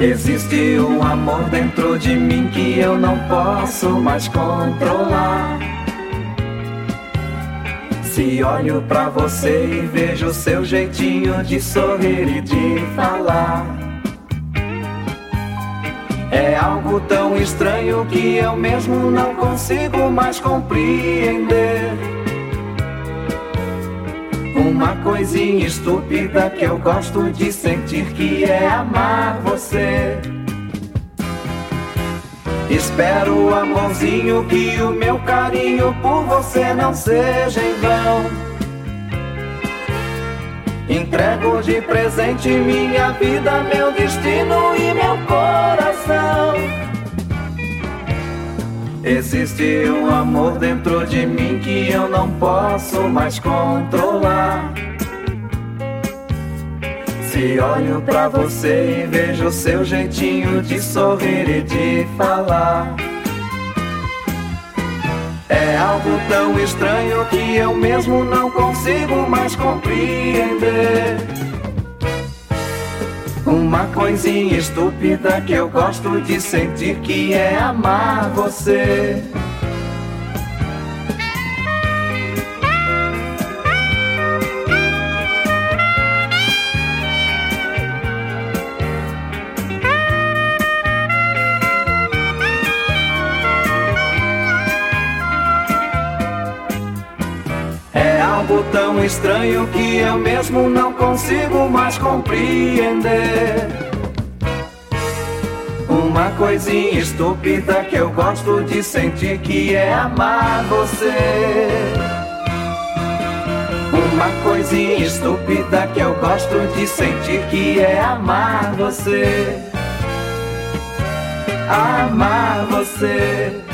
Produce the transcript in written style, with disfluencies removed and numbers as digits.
Existe um amor dentro de mim que eu não posso mais controlar. Se olho pra você e vejo seu jeitinho de sorrir e de falar, é algo tão estranho que eu mesmo não consigo mais compreender. Uma coisinha estúpida que eu gosto de sentir, que é amar você. Espero, amorzinho, que o meu carinho por você não seja em vão. Entrego de presente minha vida, meu destino e meu coração. Existe um amor dentro de mim que eu não posso mais controlar. Se olho pra você e vejo seu jeitinho de sorrir e de falar, é algo tão estranho que eu mesmo não consigo mais compreender. Uma coisinha estúpida que eu gosto de sentir, que é amar você. É algo tão estranho que eu mesmo não consigo mais compreender. Uma coisinha estúpida que eu gosto de sentir, que é amar você. Uma coisinha estúpida que eu gosto de sentir, que é amar você. Amar você.